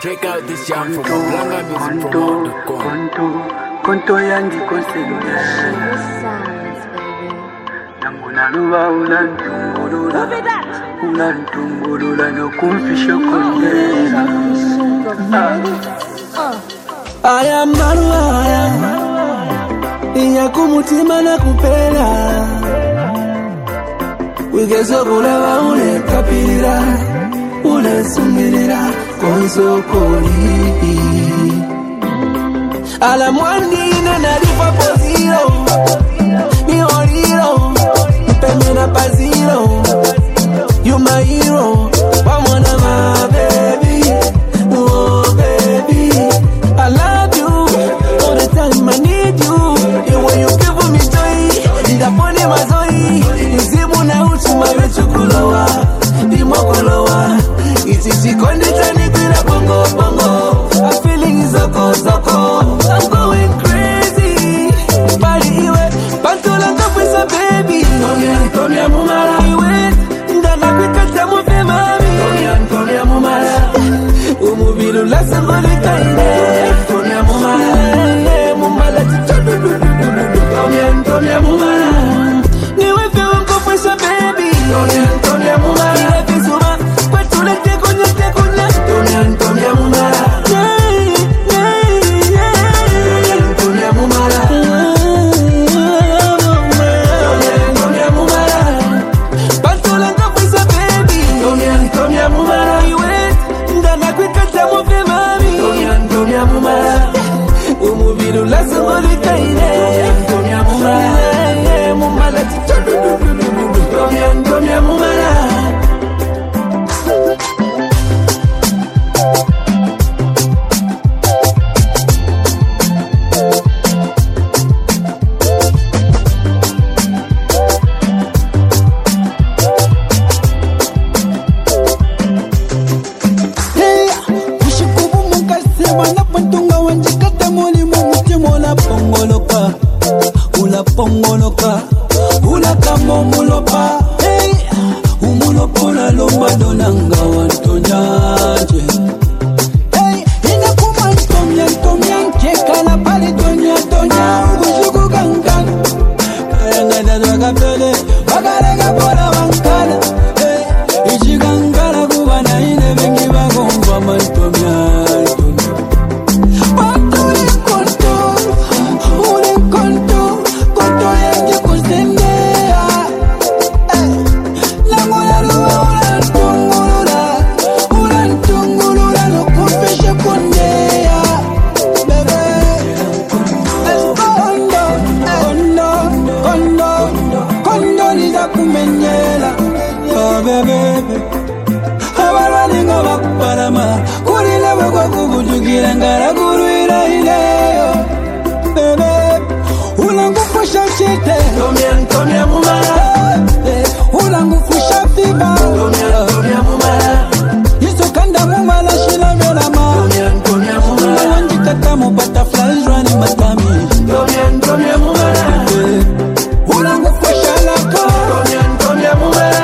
Check out this jam from BlangaMusicPromote.com. Konto yangi konselule Namuna luba ulantumbulula nokumfisha kondera Aya maruaya Inya kumutima na kupela Wigezo kulewa ule kapira Ule sumirira konsokoli Ala mwandine nalifa poziro Mi horiro Pemina paziro You my hero Wamona my baby Oh baby I love you All the time I need you The way you give me joy Ndapone mazoi Izimu na uchuma wetu kulowa Dimo kulowa Ititi kondita nikwila bongo bongo I'm feeling zoko zoko I'm going crazy Bali iwe Pantula kapwisa baby Tomia mumara Iwe Ndana kwikata mufe mami Tomia mumara Umubilu la sangoli kaine Tomia mumara Mumala chichodu Tomia mumara Niwe fiwa kapwisa baby Tomia mumara Ile vizuma Kwa tule tekunya Tomia mumara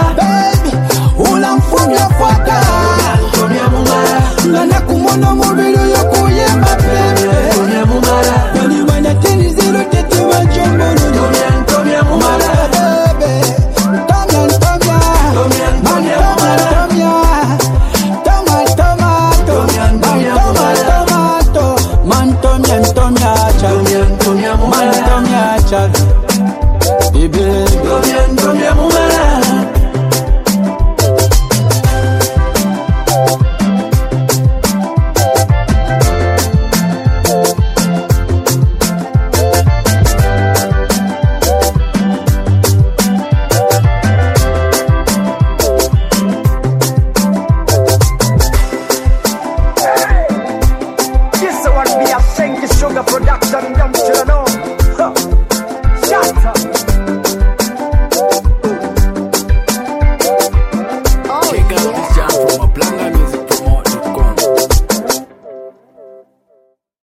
Ulanfunya fwaka Nana kumono mubili